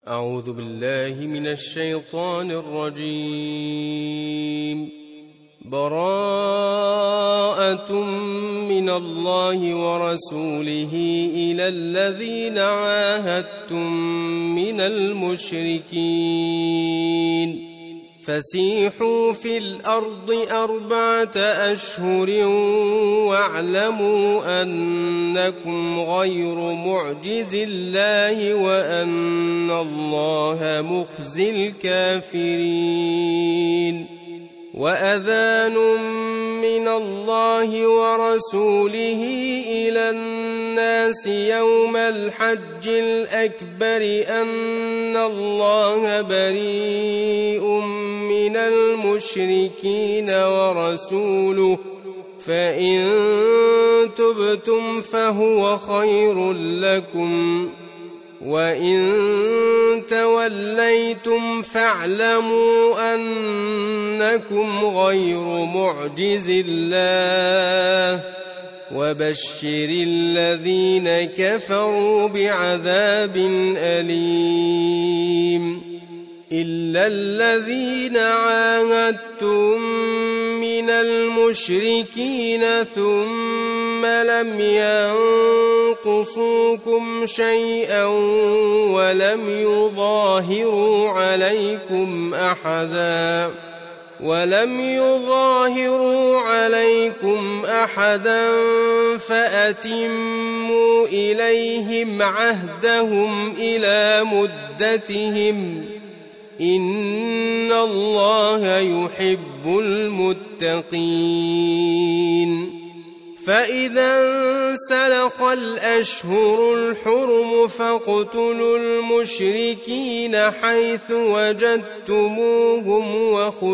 أعوذ بالله من الشيطان الرجيم. براءة من الله ورسوله إلى الذين عاهدتم من المشركين فسيحوا في الأرض 4 أشهر واعلموا أنكم غير معجز الله وأن الله مخزي الكافرين. وأذان من الله ورسوله إلى الناس يوم الحج الأكبر أن الله بريء من المشركين ورسوله فإن تبتم فهو خير لكم وإن توليتم فاعلموا أنكم غير معجز الله وبشر الذين كفروا بعذاب أليم. إلا الذين عاهدتم من المشركين ثم لم ينقصوكم شيئا ولم يظاهروا عليكم أحدا فأتموا إليهم عهدهم إلى مدتهم إن الله يحب المتقين. فإذا انسلخ الأشهر الحرم فاقتلوا المشركين حيث وجدتموهم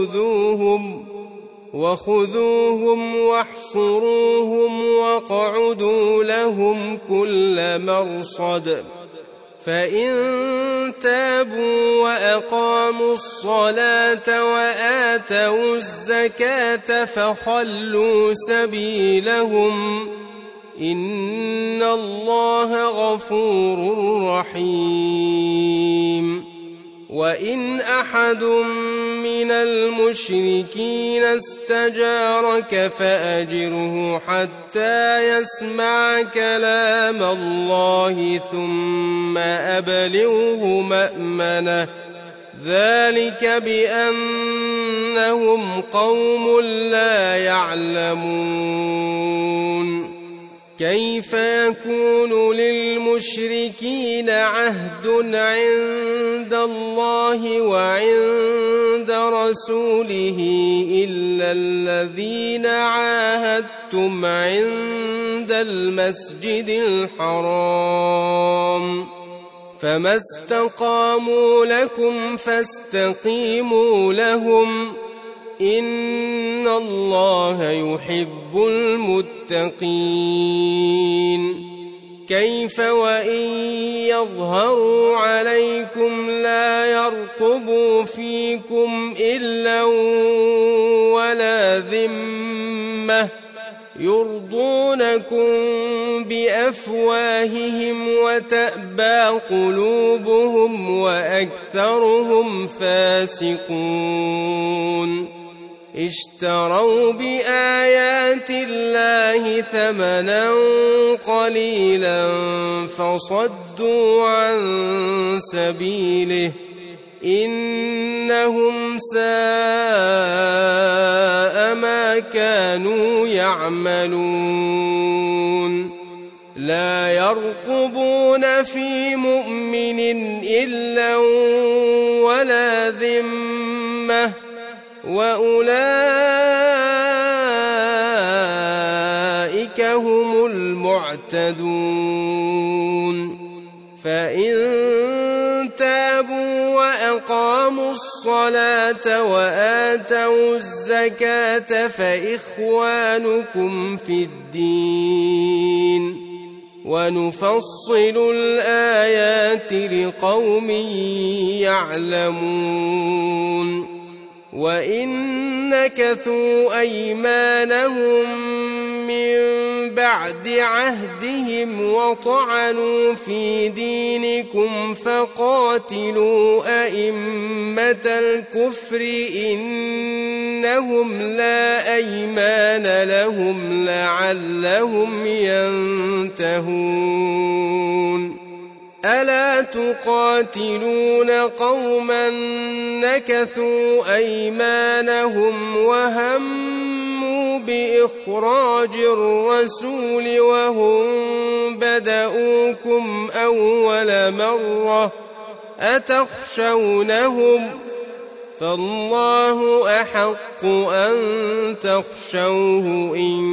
وخذوهم واحصروهم واقعدوا لهم كل مرصد. فإن تابوا وأقاموا الصلاة وآتوا الزكاة فخلوا سبيلهم إن الله غفور رحيم. وإن أحد من المشركين استجارك فأجره حتى يسمع كلام الله ثم أبلغه مأمنه ذلك بأنهم قوم لا يعلمون. كيف يكون للمشركين عهد عند الله وعند رسوله إلا الذين عاهدتم عند المسجد الحرام فما استقاموا لكم فاستقيموا لهم إن الله يحب المتقين. كيف وإن يظهروا عليكم لا يرقبوا فيكم إلا ولا ذمة يرضونكم بأفواههم وتأبى قلوبهم وأكثرهم فاسقون. اشتروا بآيات الله ثمنا قليلا فصدوا عن سبيله إنهم ساء ما كانوا يعملون. لا يرقبون في مؤمن إلا ولا ذمة وأولئك هم المعتدون. فإن تابوا وأقاموا الصلاة وآتوا الزكاة فإخوانكم في الدين ونفصل الآيات لقوم يعلمون. وإن نكثوا أيمانهم من بعد عهدهم وطعنوا في دينكم فقاتلوا أئمة الكفر إنهم لا أيمان لهم لعلهم ينتهون ألا تقاتلون قوما نكثوا أيمانهم وهموا بإخراج الرسول وهم بدؤوكم أول مرة أتخشونهم فالله أحق أن تخشوه إن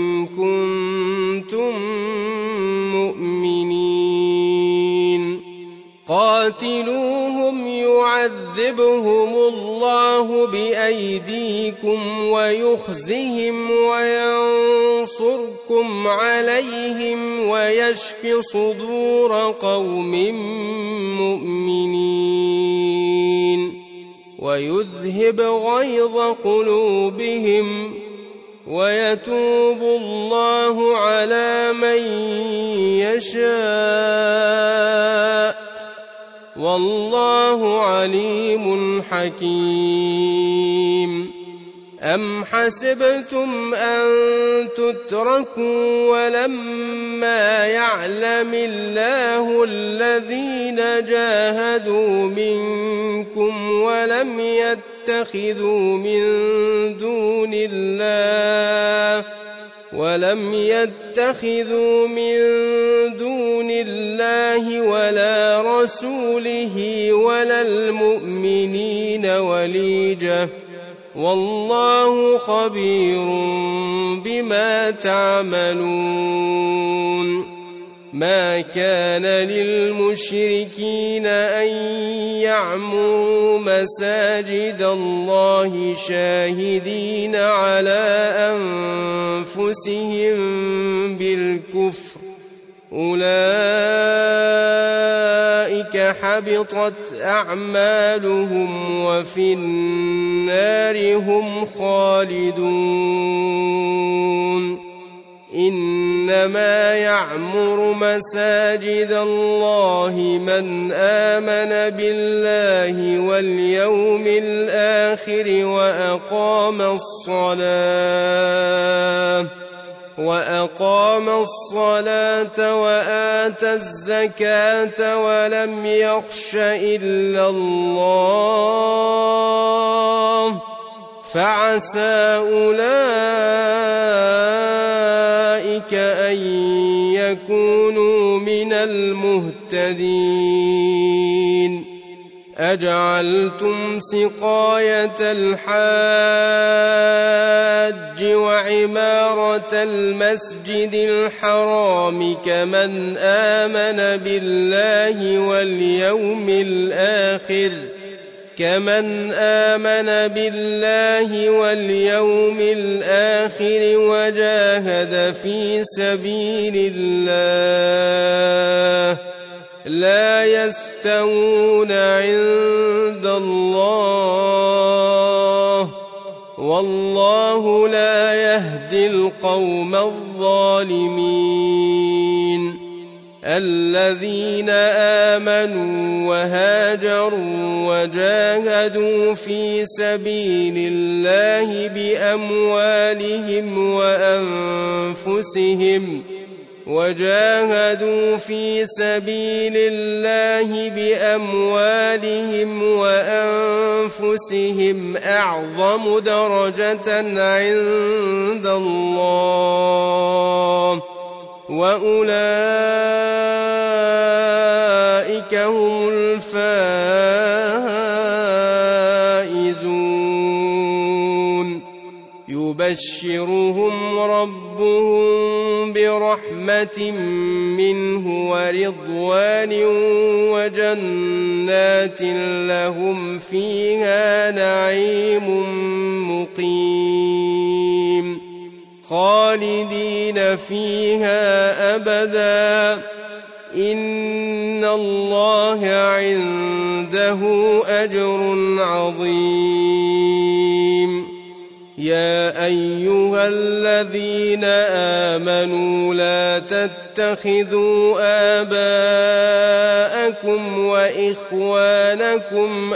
كنتم مؤمنين قاتلوهم يعذبهم الله بأيديكم ويخزهم وينصركم عليهم ويشف صدور قوم مؤمنين ويذهب غيظ قلوبهم ويتوب الله على من يشاء والله عليم حكيم أم حسبتم أن تتركوا ولما يعلم الله الذين جاهدوا منكم ولم يتخذوا من دون الله ولا رسوله ولا المؤمنين وليجة والله خبير بما تعملون ما كان للمشركين أن يعمروا مساجد الله شاهدين على أنفسهم بالكفر أولئك حبطت أعمالهم وفي النار هم خالدون إنما يعمر مساجد الله من آمن بالله واليوم الآخر وأقام الصلاة وآتى الزكاة ولم يخش إلا الله فعسى أولئك أن يكونوا من المهتدين أجعلتم سقاية الحاج وعمارة المسجد الحرام كمن آمن بالله واليوم الآخر وجاهد في سبيل الله لا يستوون عند الله والله لا يهدي القوم الظالمين الذين آمنوا وهاجروا وجاهدوا في سبيل الله بأموالهم وأنفسهم أعظم درجة عند الله وأولئك هم الفائزون يبشرهم ربهم برحمة منه ورضوان وجنات لهم فيها نعيم مقيم خالدين فيها أبدا إن الله عنده أجر عظيم يا أيها الذين آمنوا لا تتخذوا آباءكم وإخوانكم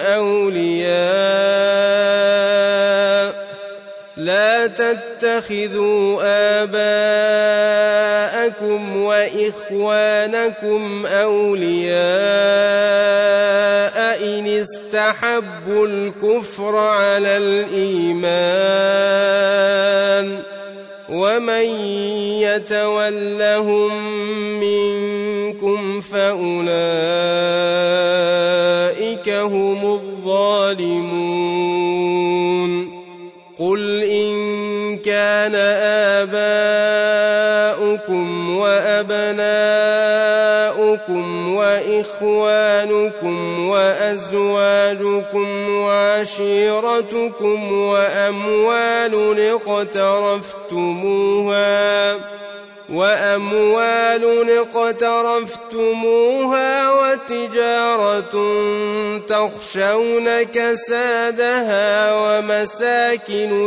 أولياء إن استحبوا الكفر على الإيمان ومن يتولهم منكم فأولئك هم الظالمون قل إن كان آباؤكم وأبناؤكم وإخوانكم وأزواجكم وعشيرتكم وأموال اقترفتموها وتجارة تخشون كسادها ومساكن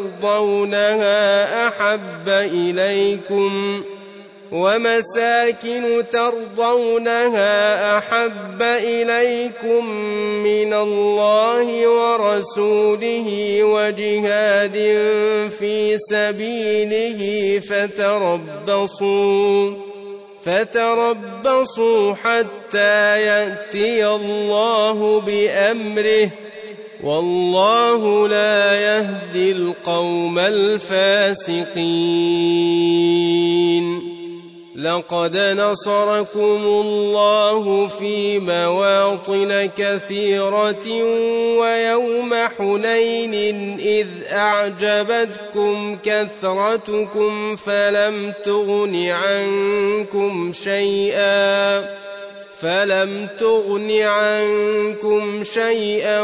ترضونها أحب إليكم من الله ورسوله وجهاد في سبيله فتربصوا حتى يأتي الله بأمره والله لا يهدي القوم الفاسقين لقد نصركم الله في مواطن كثيرة ويوم حنين إذ أعجبتكم كثرتكم فلم تغن عنكم شيئا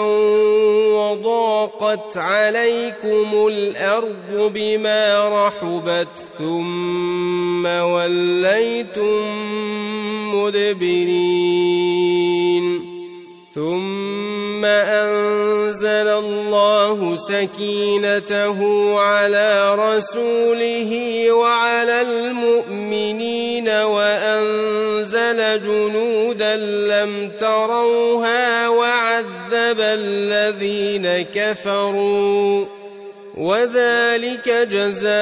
وضاقت عليكم الأرض بما رحبت ثم وليتم مدبرين ثم أنزل الله سكينته على رسوله وعلى المؤمنين وأنزل جنودا لم تروها وعذب الذين كفروا وذلك جزاء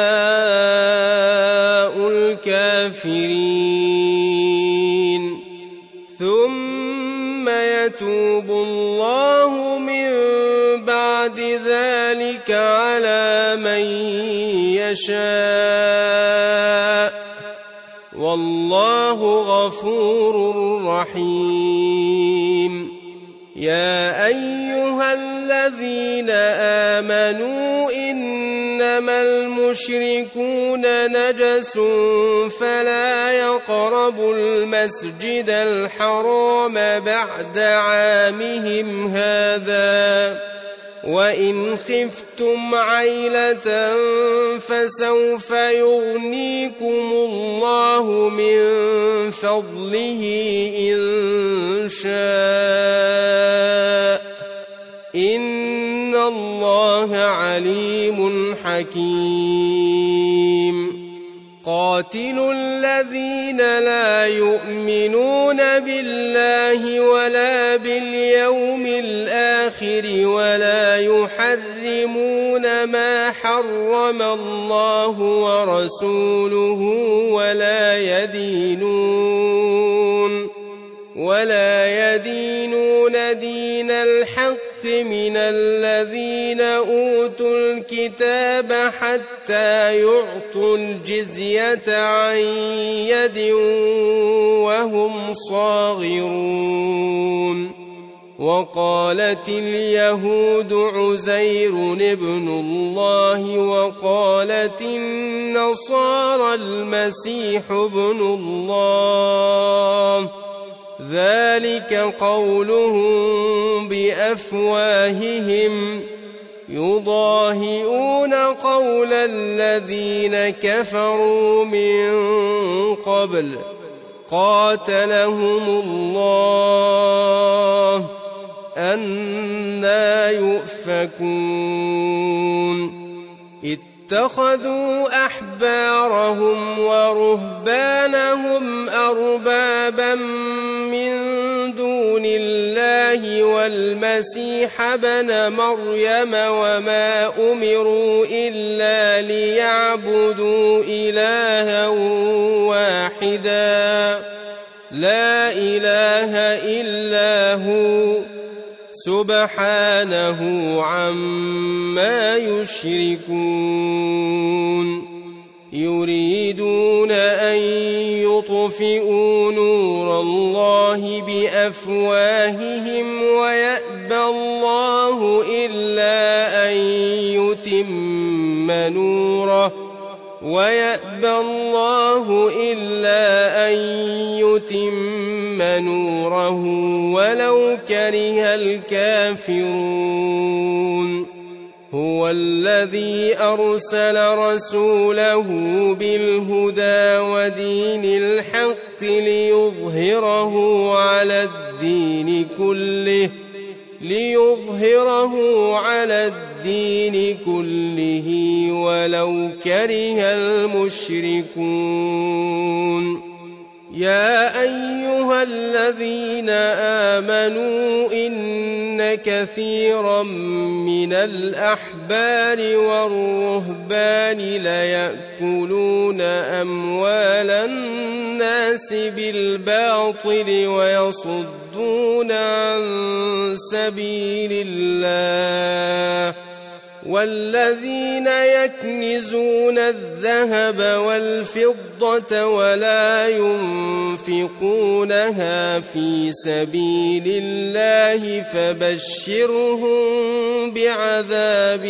الكافرين ثم يتوب الله من بعد ذلك على من يشاء والله غفور رحيم يا أيها الذين آمنوا إنما المشركون نجس فلا يقربوا المسجد الحرام بعد عامهم هذا وإن خفتم عيلة فسوف يغنيكم الله من فضله إن شاء إن الله عليم حكيم قاتلوا الذين لا يؤمنون بالله ولا باليوم الآخر ولا يحرمون ما حرم الله ورسوله ولا يدينون دين الحق من الذين أوتوا الكتاب حتى يعطوا الجزية عن يد وهم صاغرون وقالت اليهود عزير ابن الله وقالت النصارى المسيح ابن الله ذلك قولهم بأفواههم يضاهئون قول الذين كفروا من قبل قاتلهم الله أنى يؤفكون اتخذوا أحبارهم ورهبانهم أربابا من دون الله والمسيح ابن مريم وما أمروا إلا ليعبدوا إلها واحدا لا إله إلا هو سبحانه عما يشركون يريدون أن يطفئوا نور الله بأفواههم ويأبى الله إلا أن يتم نوره ولو كره الكافرون هو الذي أرسل رسوله بالهدى ودين الحق ليظهره على الدين كله ولو كره المشركون يا أيها الذين آمنوا إن كثيرا من الأحبار والرهبان ليأكلون أموال الناس بالباطل ويصدون عن سبيل الله والذين يكنزون الذهب والفضة ولا ينفقونها في سبيل الله فبشرهم بعذاب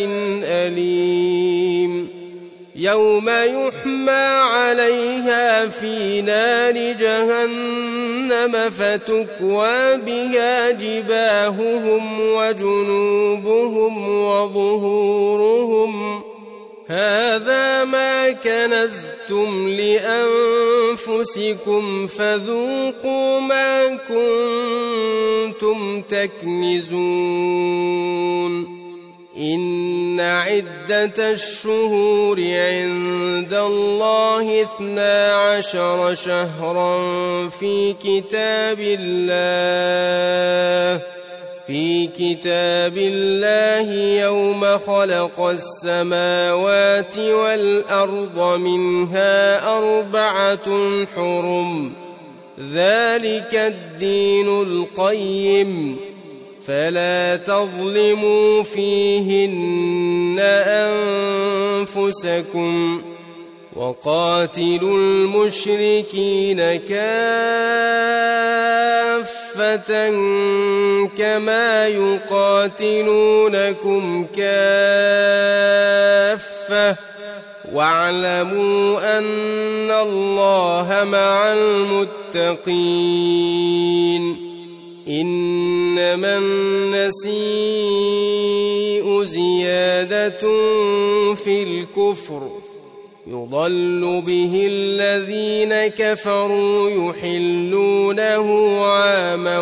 أليم يوم يحمى عليها في نار جهنم فتكوى بها جباههم وجنوبهم وظهورهم هذا ما كنزتم لأنفسكم فذوقوا ما كنتم تكنزون إن عدة الشهور عند الله 12 شهرا في كتاب الله يوم خلق السماوات والأرض منها 4 حرم ذلك الدين القيم فلا تظلموا فيهن أنفسكم وقاتلوا المشركين كافة كما يقاتلونكم كافة واعلموا أن الله مع المتقين إنما النسيء زيادة في الكفر يضل به الذين كفروا يحلونه عاما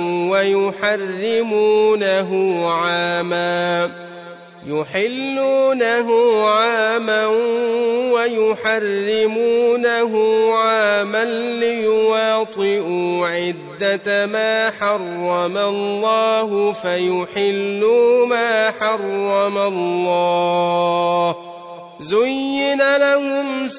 ويحرمونه عاما ليواطئوا عدة ما حرم الله فيحلوا ما حرم الله زين لهم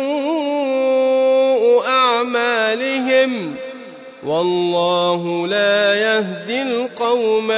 سوء أعمالهم والله لا يهدي القوم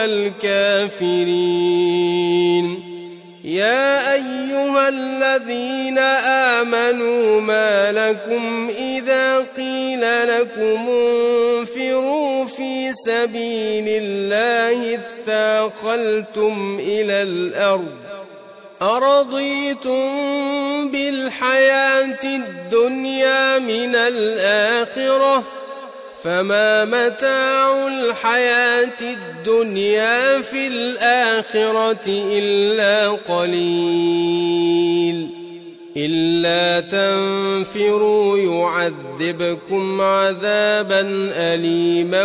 الكافرين يا أيها الذين آمنوا ما لكم إذا قيل لكم انفروا في سبيل الله اثاقلتم إلى الأرض أرضيتم بالحياة الدنيا من الآخرة فما متاع الحياة الدنيا في الآخرة إلا قليل إلا تنفروا يعذبكم عذابا أليما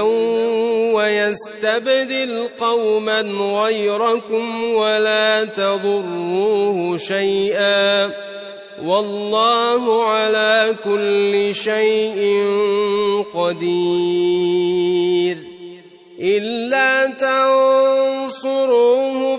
ويستبدل قوما غيركم ولا تضروه شيئا والله على كل شيء قدير. إلا تنصروه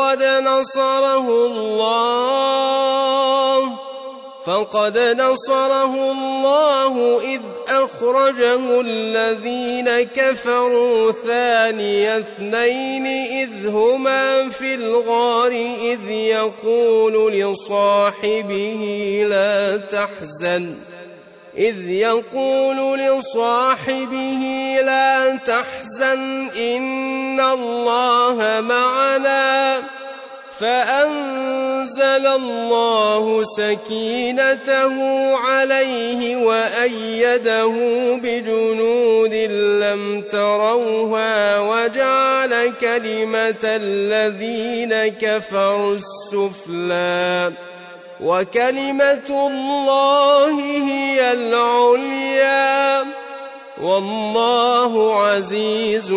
فقد نصره الله إذ أخرجه الذين كفروا ثاني اثنين إذ هما في الغار إذ يقول لصاحبه لا تحزن إن الله معنا فأنزل الله سكينته عليه وأيده بجنود لم تروها وجعل كلمة الذين كفروا السفلى وكلمة الله هي العليا والله عزيز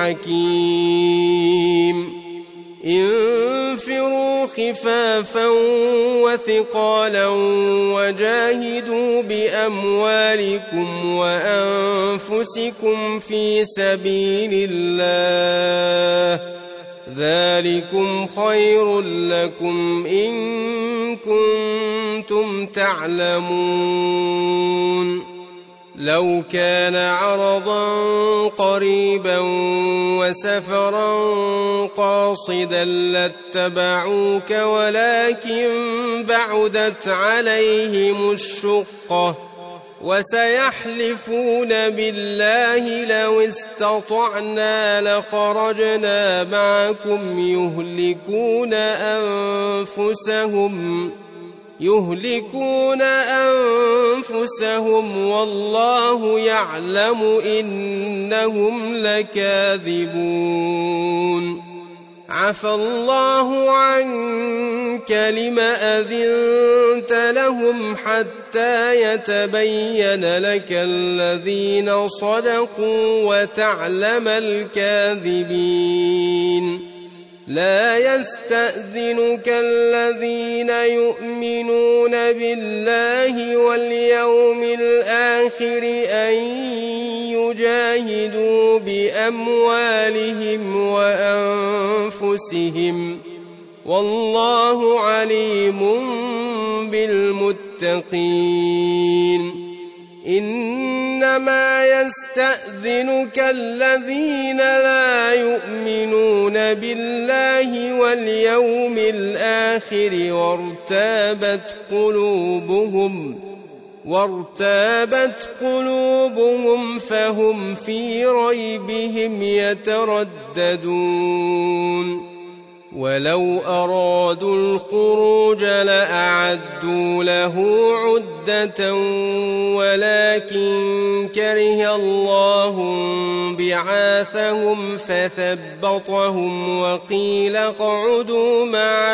حكيم. انفروا خفافا وثقالا وجاهدوا بأموالكم وأنفسكم في سبيل الله ذلكم خير لكم إن كنتم تعلمون. لو كان عرضا قريبا وسفرا قاصدا لاتبعوك ولكن بعدت عليهم الشقة وسيحلفون بالله لو استطعنا لخرجنا معكم يهلكون أنفسهم والله يعلم إنهم لكاذبون. عفى الله عنك لم أذنت لهم حتى يتبين لك الذين صدقوا وتعلم الكاذبين. لا يستأذنك الذين يؤمنون بالله واليوم الآخر أن يجاهدوا بأموالهم وأنفسهم والله عليم بالمتقين. إنما يستأذنك الذين لا يؤمنون بالله واليوم الآخر وارتابت قلوبهم فهم في ريبهم يترددون. ولو أرادوا الخروج لأعدوا له عدة ولكن كره الله بعاثهم فثبطهم وقيل اقعدوا مع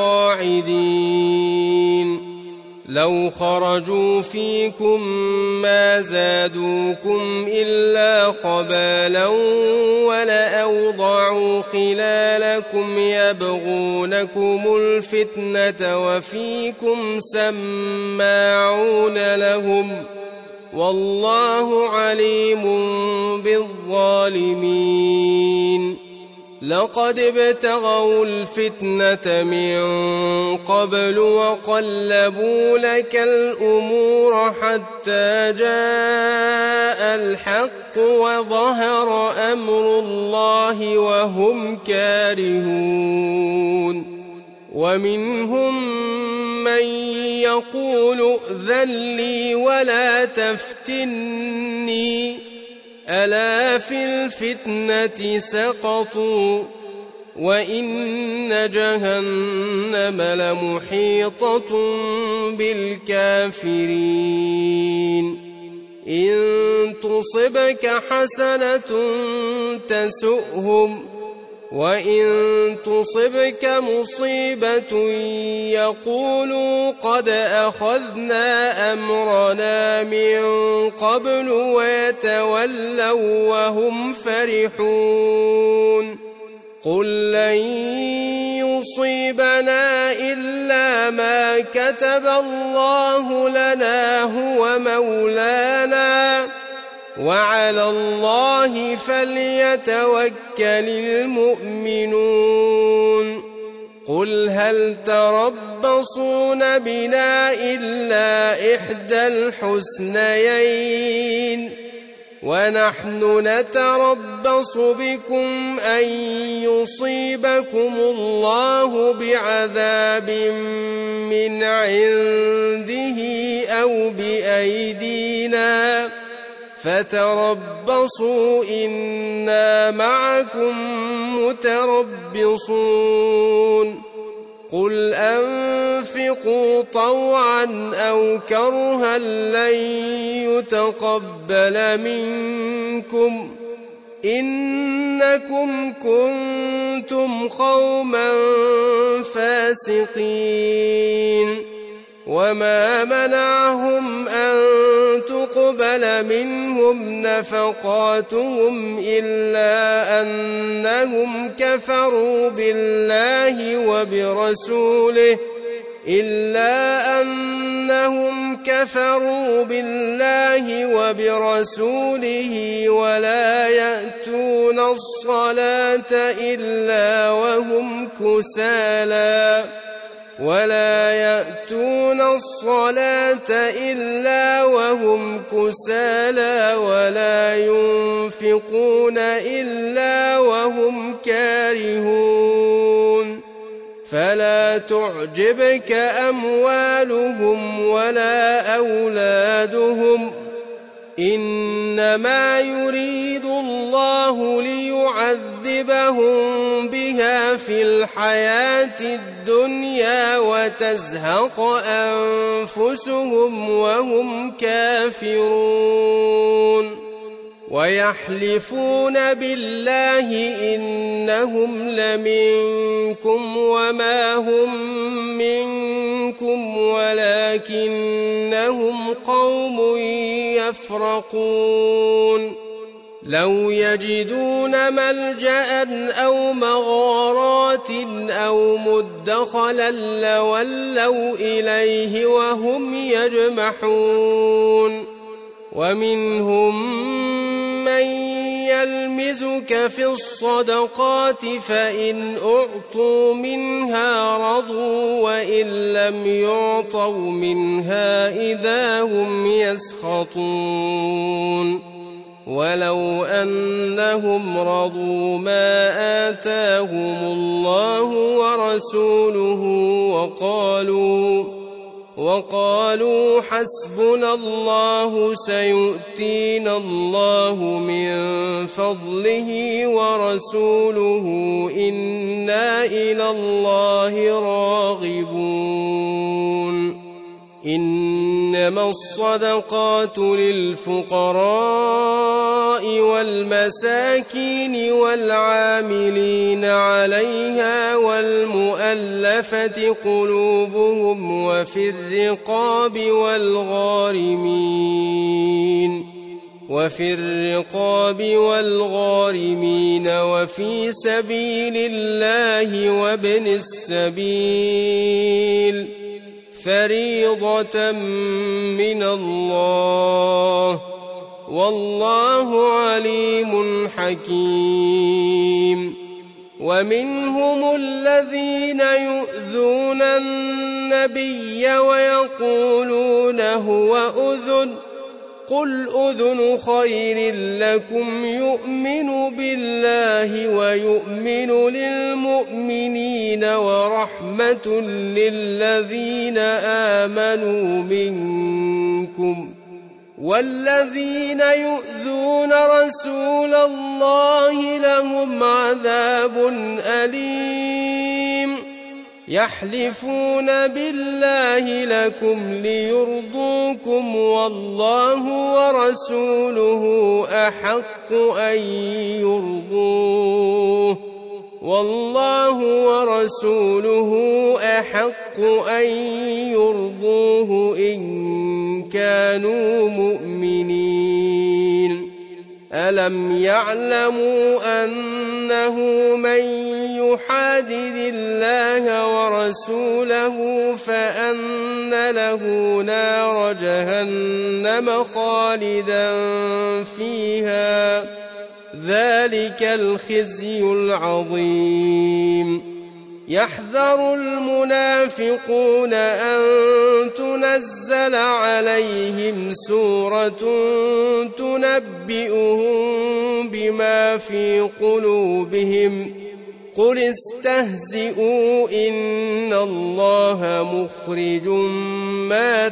القاعدين. لو خرجوا فيكم ما زادوكم إلا خبالا ولأوضعوا خلالكم يبغونكم الفتنة وفيكم سماعون لهم والله عليم بالظالمين. لقد ابتغوا الفتنة من قبل وقلبوا لك الأمور حتى جاء الحق وظهر أمر الله وهم كارهون. ومنهم من يقول ائذن لي ولا تفتني ألا في الفتنة سقطوا وإن جهنم لمحيطة بالكافرين. إن تصبك حسنة تسؤهم وإن تصبك مصيبة يقولوا قد أخذنا أمرنا من قبل ويتولوا وهم فرحون قل لن يصيبنا إلا ما كتب الله لنا هو مولانا وعلى الله فليتوكل المؤمنون قل هل تربصون بنا إلا إحدى الحسنيين ونحن نتربص بكم أن يصيبكم الله بعذاب من عنده أو بأيدينا فتربصوا إنا معكم متربصون قل أنفقوا طوعا أو كرها لن يتقبل منكم إنكم كنتم قوما فاسقين وما منعهم أن تقبل منهم نفقاتهم إلا أنهم كفروا بالله وبرسوله ولا يأتون الصلاة إلا وهم كسالى ولا ينفقون إلا وهم كارهون فلا تعجبك أموالهم ولا أولادهم إنما يريد الله ليعذبهم بها في الحياة الدنيا وتزهق أنفسهم وهم كافرون ويحلفون بالله إنهم لمنكم وما هم منكم ولكنهم قوم يفرقون لو يجدون ملجأ أو مغارات أو مدخلا لولوا إليه وهم يجمحون ومنهم من يلمزك في الصدقات فإن أعطوا منها رضوا وإن لم يعطوا منها إذا هم يسخطون ولو أنهم رضوا ما آتاهم الله ورسوله وقالوا حسبنا الله سيؤتينا الله من فضله ورسوله إنا إلى الله راغبون إنما الصدقات للفقراء والمساكين والعاملين عليها والمؤلفة قلوبهم وفي الرقاب والغارمين وفي سبيل الله وابن السبيل فريضة من الله والله عليم حكيم ومنهم الذين يؤذون النبي ويقولون هو أذن قل أذن خير لكم يؤمن بالله ويؤمن للمؤمنين ورحمة للذين آمنوا منكم والذين يؤذون رسول الله لهم عذاب أليم يحلفون بالله لكم ليرضوكم والله ورسوله أحق أن يرضوه والله ورسوله أحق أن يرضوه إن كانوا مؤمنين ألم يعلموا أنه من يحادد الله ورسوله فأن له نار جهنم خالدا فيها ذلك الخزي العظيم يحذر المنافقون أن تنزل عليهم سورة تنبئهم بما في قلوبهم قل استهزئوا إن الله مخرج ما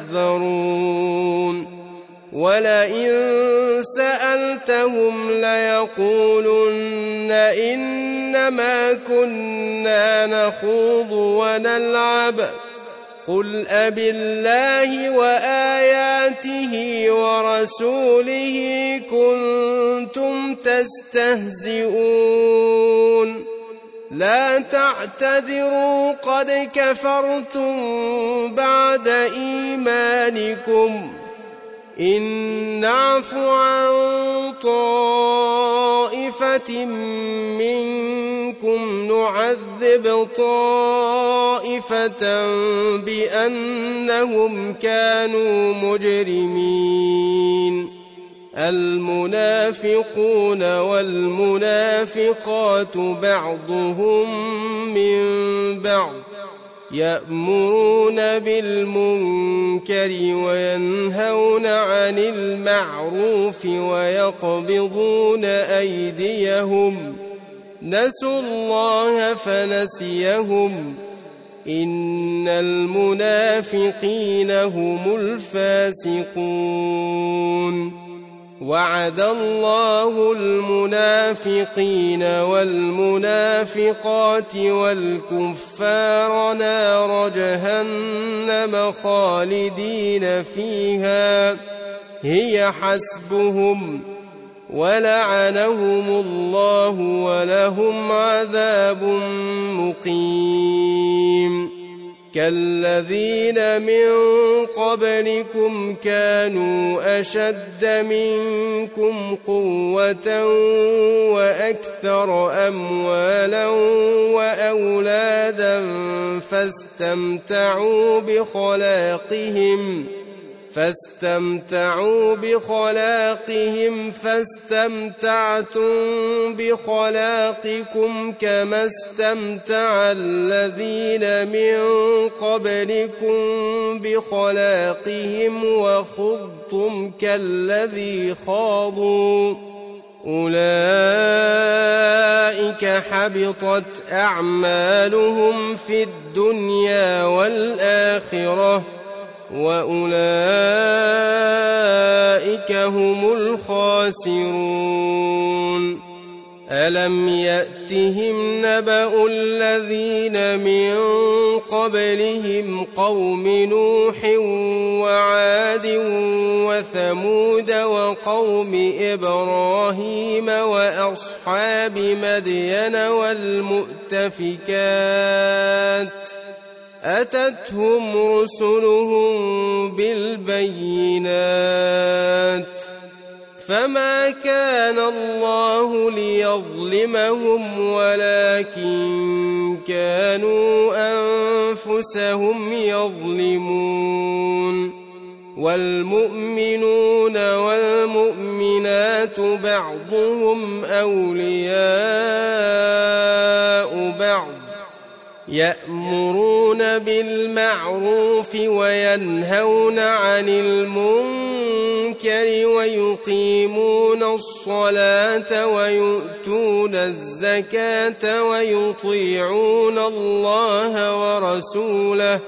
تحذرون ولئن سألتهم ليقولن إنما كنا نخوض ونلعب قل أبالله وآياته ورسوله كنتم تستهزئون لا تعتذروا قد كفرتم بعد إيمانكم إن نعف عن طائفة منكم نعذب طائفة بأنهم كانوا مجرمين المنافقون والمنافقات بعضهم من بعض يأمرون بالمنكر وينهون عن المعروف ويقبضون أيديهم نسوا الله فنسيهم إن المنافقين هم الفاسقون وعد الله المنافقين والمنافقات والكفار نار جهنم خالدين فيها هي حسبهم ولعنهم الله ولهم عذاب مقيم كالذين من قبلكم كانوا أشد منكم قوة وأكثر أموالا وأولادا فاستمتعوا بخلاقهم فاستمتعتم بخلاقكم كما استمتع الذين من قبلكم بخلاقهم وخضتم كالذي خاضوا أولئك حبطت أعمالهم في الدنيا والآخرة وأولئك هم الخاسرون ألم يأتهم نبأ الذين من قبلهم قوم نوح وعاد وثمود وقوم إبراهيم وأصحاب مدين والمؤتفكات أتتهم رسلهم بالبينات فما كان الله ليظلمهم ولكن كانوا أنفسهم يظلمون والمؤمنون والمؤمنات بعضهم أولياء بعض يأمرون بالمعروف وينهون عن المنكر ويقيمون الصلاة ويؤتون الزكاة ويطيعون الله ورسوله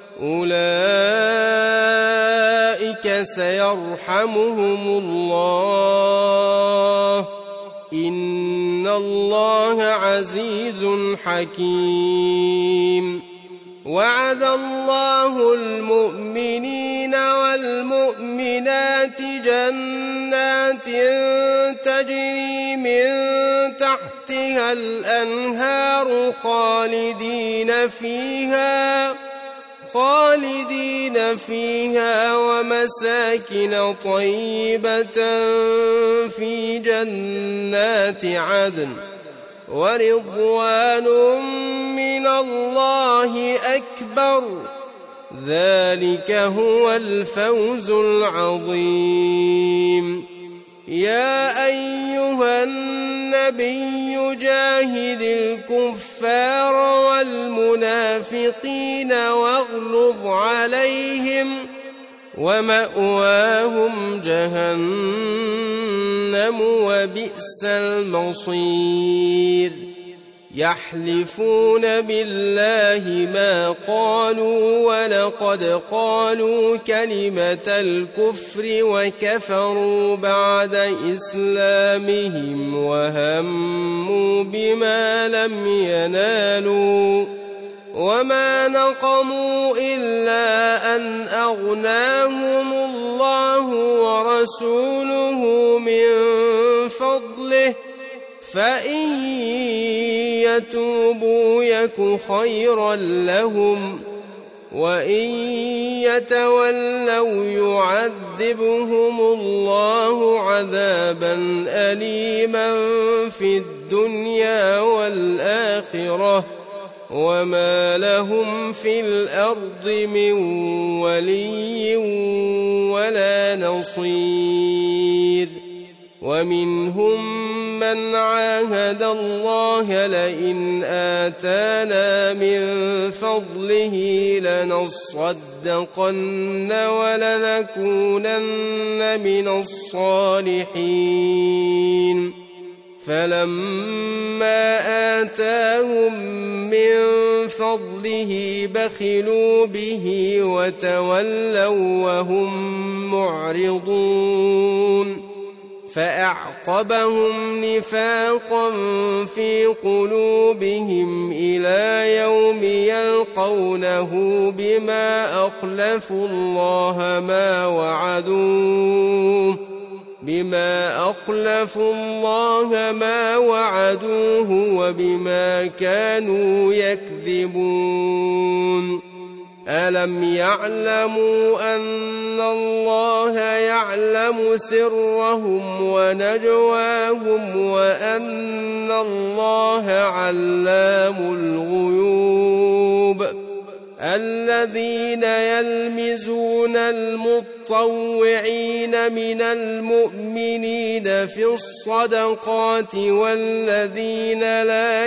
أولئك سيرحمهم الله إن الله عزيز حكيم وعد الله المؤمنين والمؤمنات جنات تجري من تحتها تحتها الأنهار خالدين فيها ومساكن طيبة في جنات عدن ورضوان من الله أكبر ذلك هو الفوز العظيم. يا أيها النبي جاهد الكفار والمنافقين واغلظ عليهم ومأواهم جهنم وبئس المصير. يحلفون بالله ما قالوا ولقد قالوا كلمة الكفر وكفروا بعد إسلامهم وهموا بما لم ينالوا وما نقموا إلا أن أغناهم الله ورسوله من فضله فإن يتوبوا يك خيرا لهم وإن يتولوا يعذبهم الله عذابا أليما في الدنيا والآخرة وما لهم في الأرض من ولي ولا نصير. ومنهم من عاهد الله لئن آتانا من فضله لنصدقن ولنكونن من الصالحين فلما آتاهم من فضله بخلوا به وتولوا وهم معرضون فأعقبهم نفاقا في قلوبهم إلى يوم يلقونه بما أخلفوا الله ما وعدوه وبما كانوا يكذبون. ألم يعلموا أن الله يعلم سرهم ونجواهم وأن الله علام الغيوب. الذين يلمزون المطوعين من المؤمنين في الصدقات والذين لا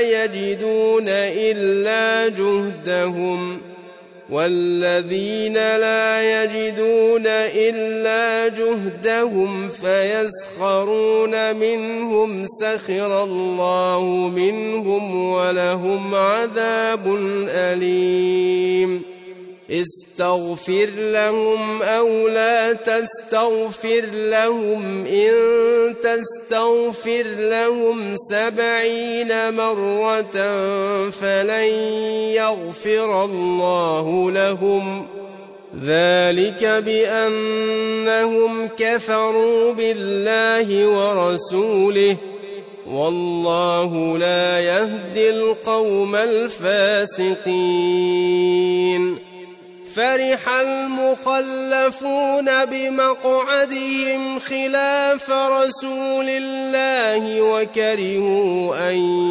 يجدون إلا جهدهم فيسخرون منهم سخر الله منهم ولهم عذاب أليم. استغفر لهم أو لا تستغفر لهم إن تستغفر لهم 70 مرة فلن يغفر الله لهم ذلك بأنهم كفروا بالله ورسوله والله لا يهدي القوم الفاسقين. فرح المخلفون بمقعدهم خلاف رسول الله وكرهوا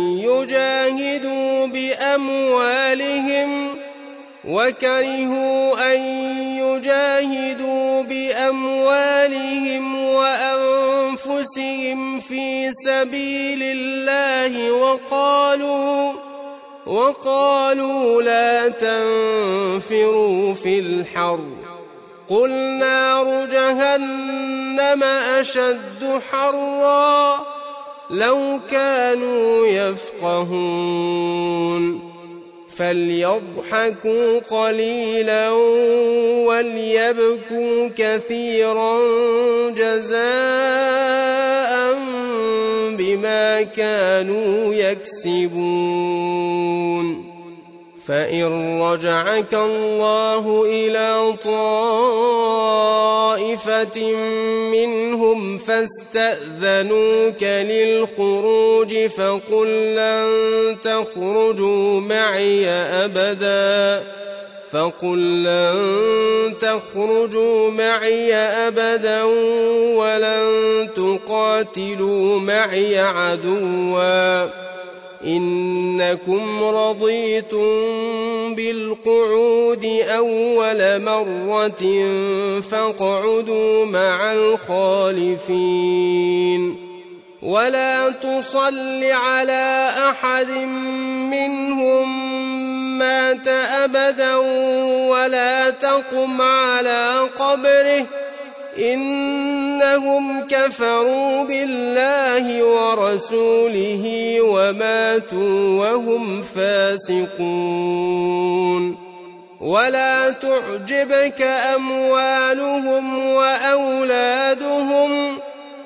أن يجاهدوا بأموالهم وأنفسهم في سبيل الله وقالوا لا تنفروا في الحر قل نار جهنم أشد حرا لو كانوا يفقهون. فليضحكوا قليلا وليبكوا كثيرا جزاء بما كانوا يكسبون. فإن رجعك الله إلى طائفة منهم فاستأذنوك للخروج فقل لن تخرجوا معي أبدا ولن تقاتلوا معي عدوا إنكم رضيتم بالقعود أول مرة فاقعدوا مع الخالفين ولا تصل على أحد منهم مات أبدا ولا تقم على قبره إنهم كفروا بالله ورسوله وماتوا وهم فاسقون ولا تعجبك أموالهم وأولادهم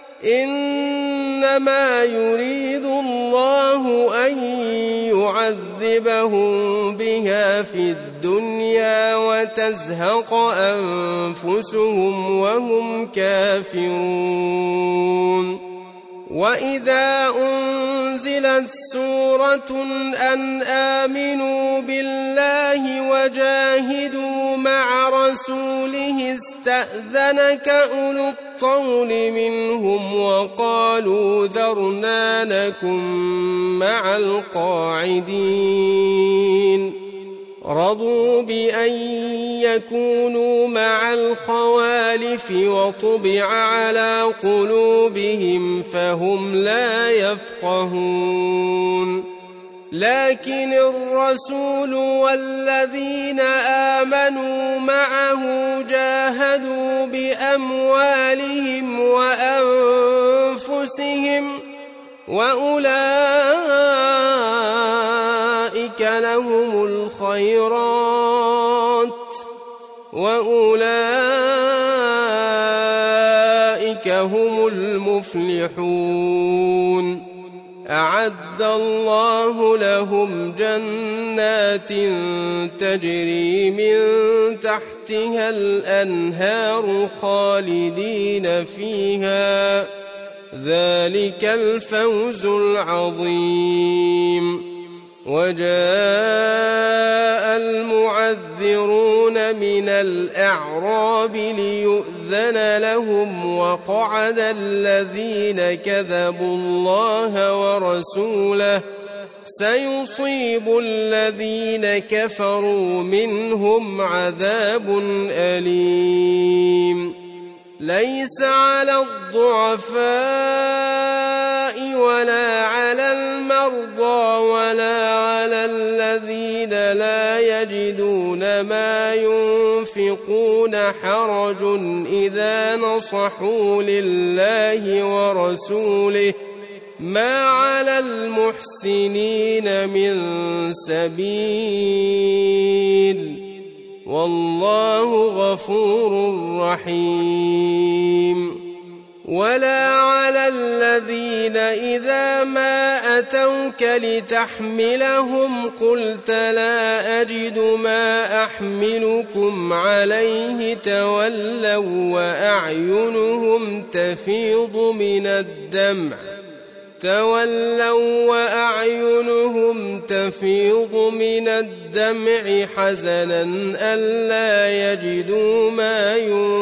إنما يريد الله أن يعذبهم بها في الدنيا وتزهق أنفسهم وهم كافرون وإذا أنزلت سورة أن آمنوا بالله وجاهدوا مع رسوله استأذنك أولو الطول منهم وقالوا ذرنا نكن مع القاعدين رضوا بأن يكونوا مع الخوالف وطبع على قلوبهم فهم لا يفقهون لكن الرسول والذين آمنوا معه جاهدوا بأموالهم وأنفسهم وأولئك لهم الخيرات وأولئك هم المفلحون أعد الله لهم جنات تجري من تحتها الأنهار خالدين فيها ذلك الفوز العظيم وجاء المعذرون من الأعراب ليؤذن لهم وقعد الذين كذبوا الله ورسوله سيصيب الذين كفروا منهم عذاب أليم ليس على الضعفاء ولا على المرضى ولا على الذين لا يجدون ما ينفقون حرج إذا نصحوا لله ورسوله ما على المحسنين من سبيل والله غفور رحيم ولا على الذين إذا ما أتوك لتحملهم قلت لا أجد ما أحملكم عليه تولوا وأعينهم تفيض من الدمع حزنا ألا يجدوا ما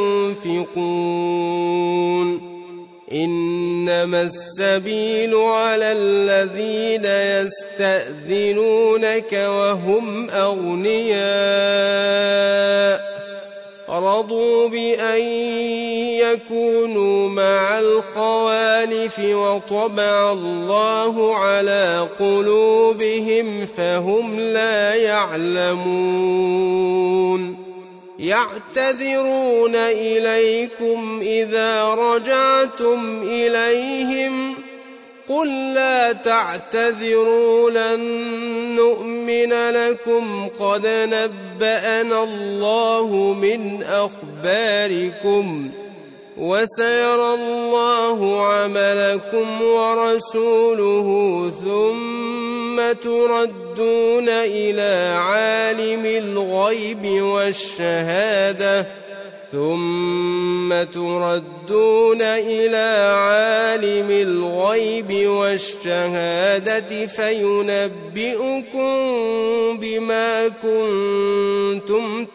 ينفقون إنما السبيل على الذين يستأذنونك وهم أغنياء رضوا بأن يكونوا مع الخوالف وطبع الله على قلوبهم فهم لا يعلمون يعتذرون إليكم إذا رجعتم إليهم قل لا تعتذروا لن نؤمن لكم قد نبأنا الله من أخباركم وسيرى الله عملكم ورسوله ثم تردون إلى عالم الغيب والشهادة فينبئكم بما كنتم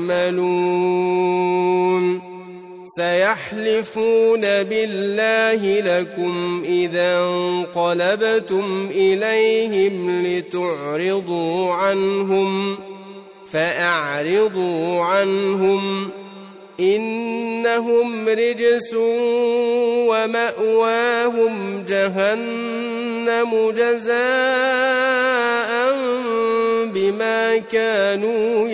تعملون سيحلفون بالله لكم إذا انقلبتم إليهم لتعرضوا عنهم فأعرضوا عنهم إنهم رجس ومأواهم جهنم جزاء بما كانوا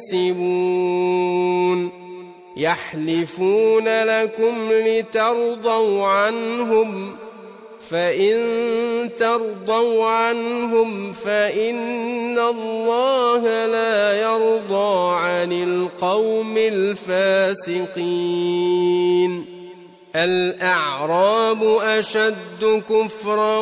يكسبون يحلفون لكم لترضوا عنهم فإن ترضوا عنهم فإن الله لا يرضى عن القوم الفاسقين الأعراب أشد كفرا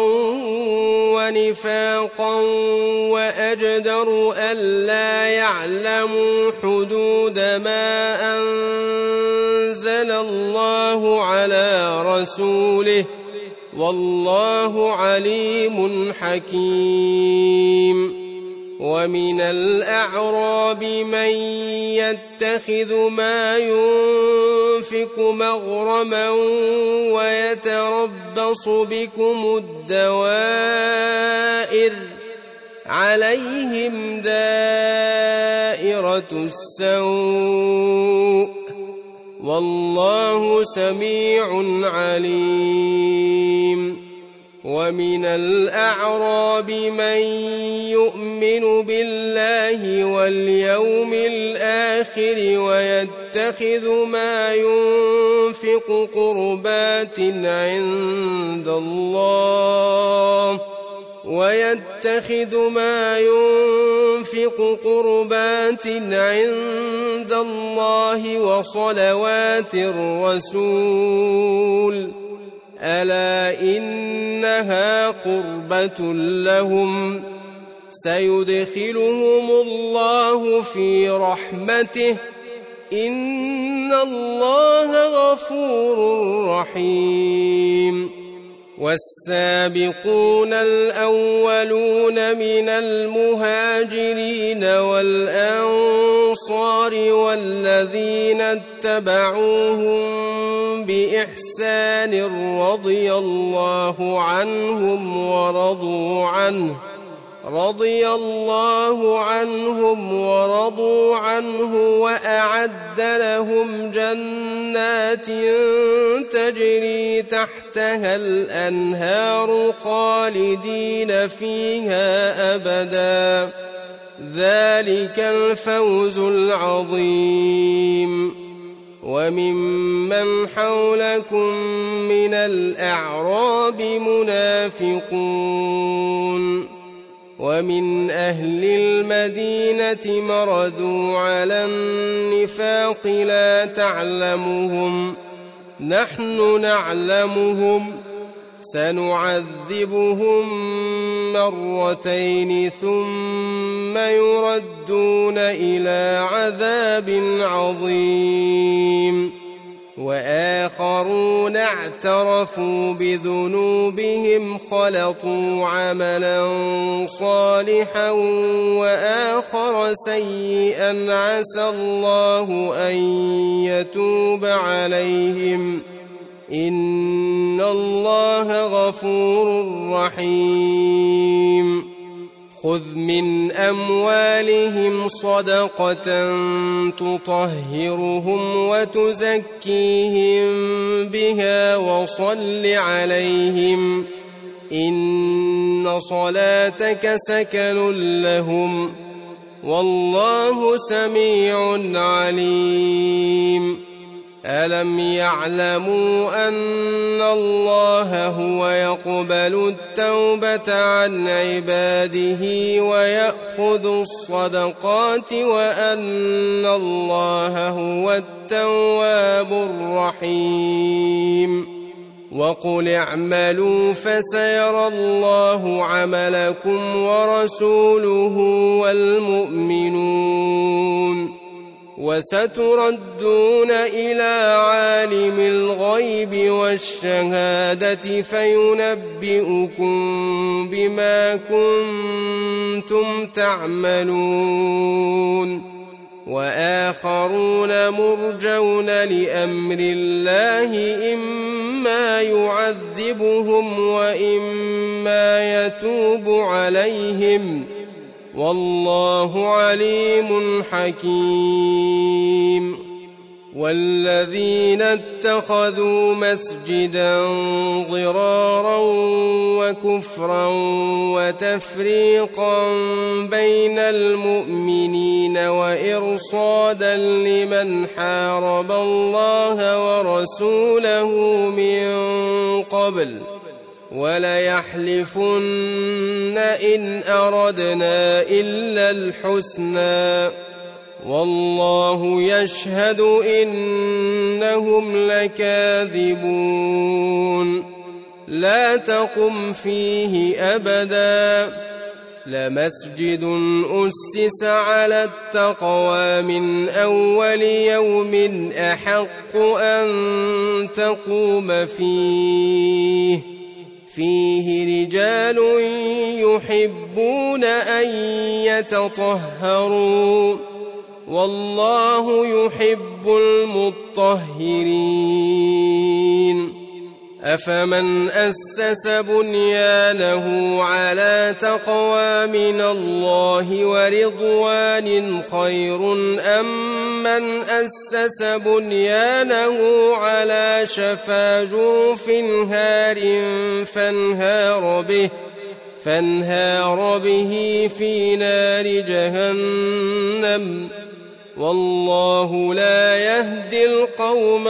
ونفاقا وأجدر ألا يعلموا حدود ما أنزل الله على رسوله والله عليم حكيم ومن الأعراب من يتخذ ما ينفق مغرما ويتربص بكم الدوائر عليهم دائرة السوء والله سميع عليم ومن الأعراب من يؤمن بالله واليوم الآخر ويتخذ ما ينفق قربات عند الله وصلوات الرسول ألا إنها قربة لهم سيدخلهم الله في رحمته إن الله غفور رحيم والسابقون الأولون من المهاجرين والأنصار والذين اتبعوهم بإحسان رضي الله عنهم ورضوا عنه وأعد لهم جنات تجري تحتها الأنهار خالدين فيها أبدا ذلك الفوز العظيم وممن حولكم من الأعراب منافقون ومن أهل المدينة مردوا على النفاق لا تعلمهم نحن نعلمهم سنعذبهم مرتين ثم يردون إلى عذاب عظيم وآخرون اعترفوا بذنوبهم خلطوا عملا صالحا وآخر سيئا عسى الله أن يتوب عليهم إن الله غفور رحيم خذ من أموالهم صدقة تطهرهم وتزكيهم بها وصل عليهم إن صلاتك سكن لهم والله سميع عليم ألم يعلموا أن الله هو يقبل التوبة عن عباده ويأخذ الصدقات وأن الله هو التواب الرحيم وقل اعملوا فسيرى الله عملكم ورسوله والمؤمنون وستردون إلى عالم الغيب والشهادة فينبئكم بما كنتم تعملون وآخرون مرجون لأمر الله إما يعذبهم وإما يتوب عليهم والله عليم حكيم والذين اتخذوا مسجدا ضرارا وكفرا وتفريقا بين المؤمنين وإرصادا لمن حارب الله ورسوله من قبل وليحلفن إن أردنا إلا الحسنى والله يشهد إنهم لكاذبون لا تقم فيه أبدا لمسجد أسس على التقوى من أول يوم أحق أن تقوم فيه رجال يحبون أن يتطهروا والله يحب المطهرين أفمن أسس بنيانه على تقوى من الله ورضوان خير أم من أسس بنيانه على شفا جرف هار فانهار به في نار جهنم والله لا يهدي القوم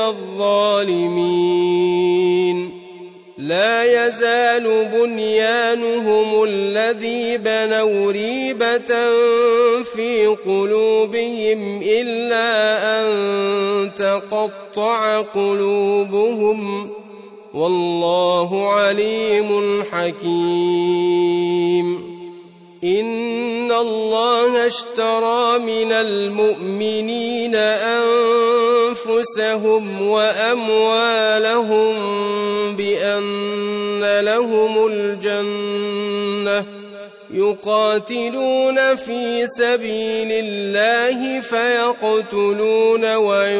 الظالمين لا يزال بنيانهم الذي بنوا ريبة في قلوبهم إلا أن تقطع قلوبهم والله عليم حكيم إن الله اشترى من المؤمنين أنفسهم وأموالهم بأن لهم الجنة يقاتلون في سبيل الله فيقتلون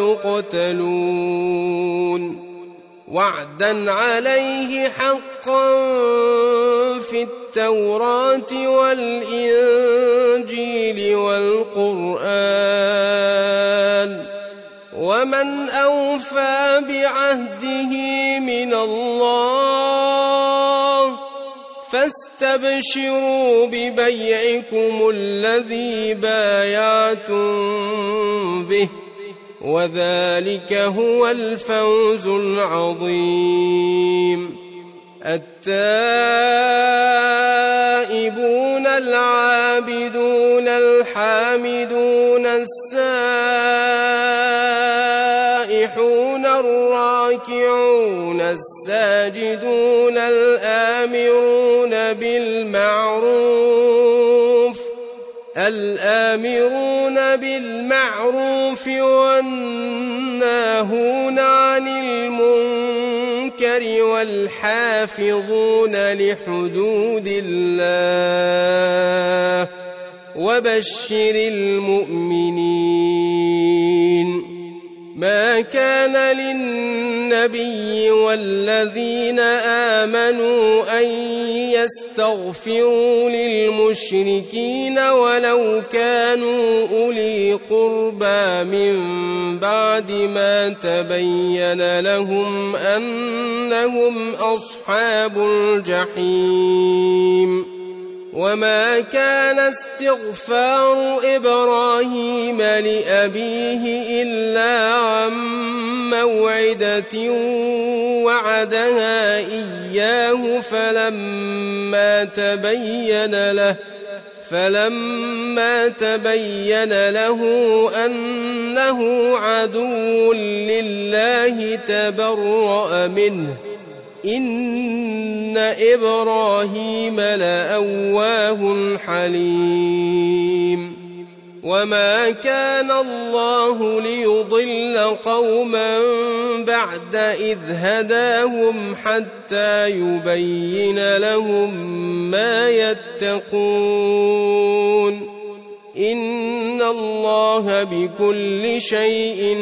ويقتلون وعدا عليه حقا في التوراة والإنجيل والقرآن ومن أوفى بعهده من الله فاستبشروا ببيعكم الذي بايعتم به وذلك هو الفوز العظيم التائبون العابدون الحامدون السائحون الراكعون الساجدون الآمرون بالمعروف والناهون عن المنكر والحافظون لحدود الله وبشر المؤمنين ما كان للنبي والذين آمنوا أن يستغفروا للمشركين ولو كانوا أولي قربى من بعد ما تبين لهم أنهم أصحاب الجحيم وما كان استغفار إبراهيم لأبيه إلا عن موعدة وعدها إياه فلما تبين له أنه عدو لله تبرأ منه إن إبراهيم لأواه حليم وما كان الله ليضل قوما بعد إذ هداهم حتى يبين لهم ما يتقون إن الله بكل شيء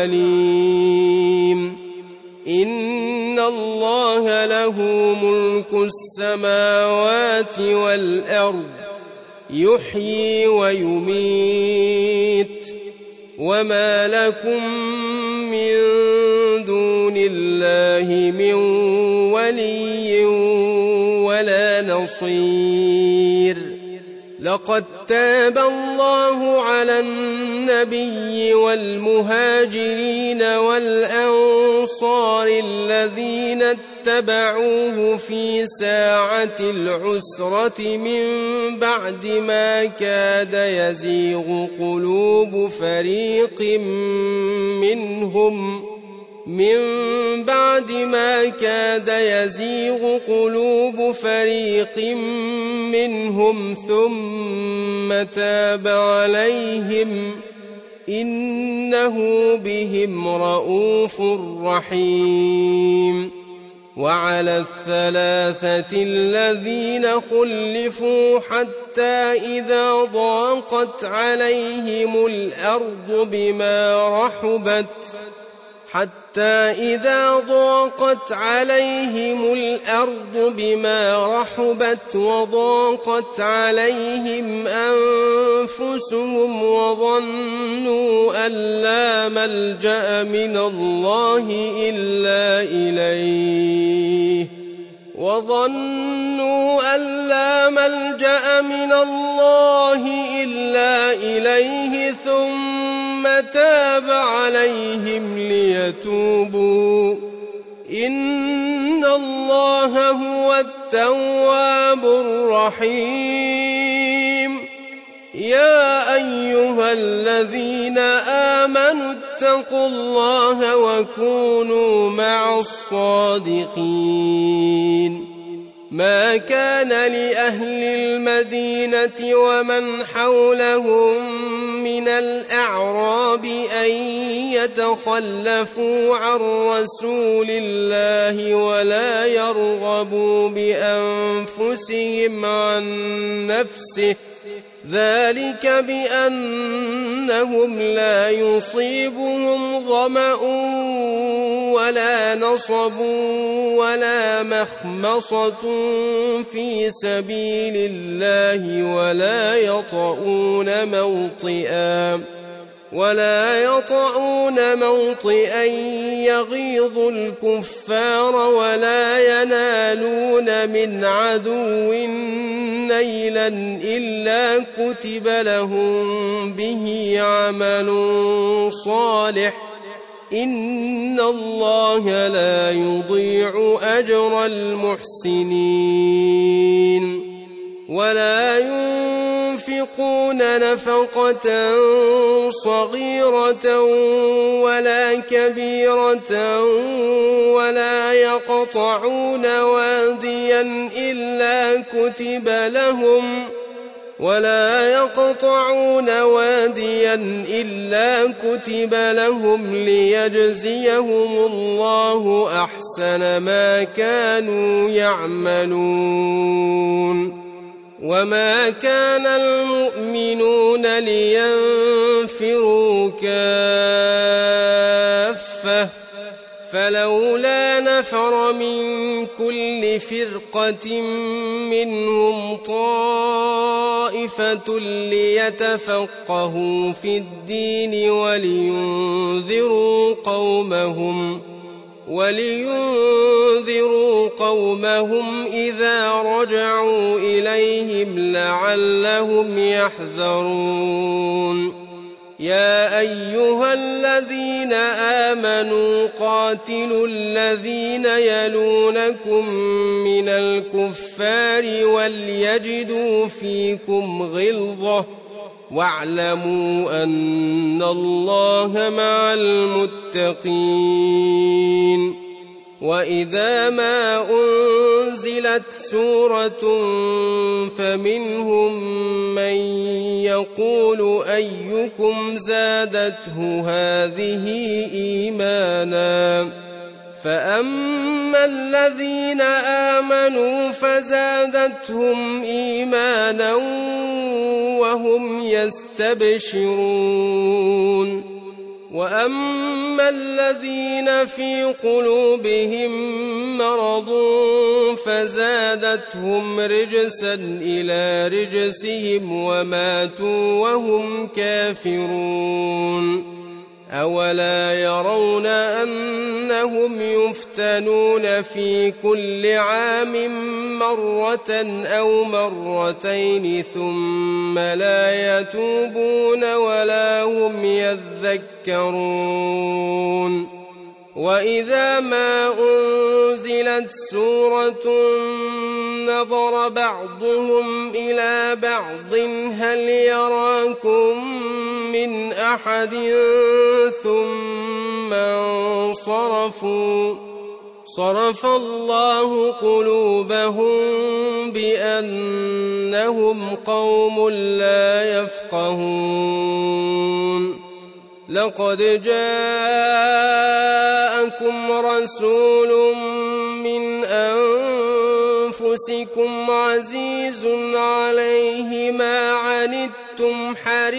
عليم إن الله له ملك السماوات والأرض يحيي ويميت وما لكم من دون الله من ولي ولا نصير لقد تاب الله على النبي والمهاجرين والأنصار الذين اتبعوه في ساعة العسرة من بعد ما كاد يزيغ قلوب فريق منهم ثم تاب عليهم إنه بهم رءوف رحيم وعلى الثلاثة الذين خلفوا حتى إذا ضاقت عليهم الأرض بما رحبت وضاقت عليهم أنفسهم وظنوا أن لا ملجأ من الله إلا إليه ثم تاب عليهم ليتوبوا إن الله هو التواب الرحيم يا أيها الذين آمنوا اتقوا الله وكونوا مع الصادقين ما كان لأهل المدينة ومن حولهم من الأعراب أن يتخلفوا عن رسول الله ولا يرغبوا بأنفسهم عن نفسه ذلك بأنهم لا يصيبهم ظمأ ولا نصب ولا مخمصة في سبيل الله ولا يطؤون موطئا يغيظ الكفار ولا ينالون من عدو نيلا إلا كتب لهم به عمل صالح إن الله لا يضيع أجر المحسنين ولا ينفقون نفقة صغيرة ولا كبيرة ولا يقطعون واديا إلا كتب لهم ليجزيهم الله أحسن ما كانوا يعملون وما كان المؤمنون لينفروا كافة فلولا نفر من كل فرقة منهم طائفة ليتفقهوا في الدين ولينذروا ولينذروا قومهم إذا رجعوا إليهم لعلهم يحذرون يا أيها الذين آمنوا قاتلوا الذين يلونكم من الكفار وليجدوا فيكم غلظة واعلموا أن الله مع المتقين وإذا ما أنزلت سورة فمنهم من يقول أيكم زادته هذه إيمانا فأما الذين آمنوا فزادتهم إيمانا وهم يستبشرون وأما الذين في قلوبهم مرض فزادتهم رجسا إلى رجسهم وماتوا وهم كافرون أولا يرون أنهم يفتنون في كل عام مرة أو مرتين ثم لا يتوبون ولا هم يذكرون وإذا ما أنزلت سورة نظر بعضهم إلى بعض هل يراكم من أحد ثم انصرفوا صرف الله قلوبهم بأنهم قوم لا يفقهون لقد جاءكم رسول من أنفسكم عزيز عليه ما عنتم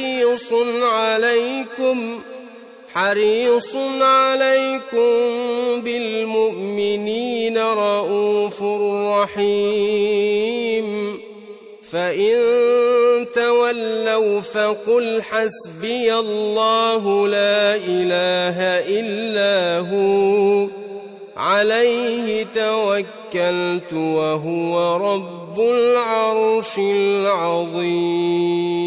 حريص عليكم بالمؤمنين رؤوف رحيم فإن تولوا فقل حسبي الله لا إله إلا هو عليه توكلت وهو رب العرش العظيم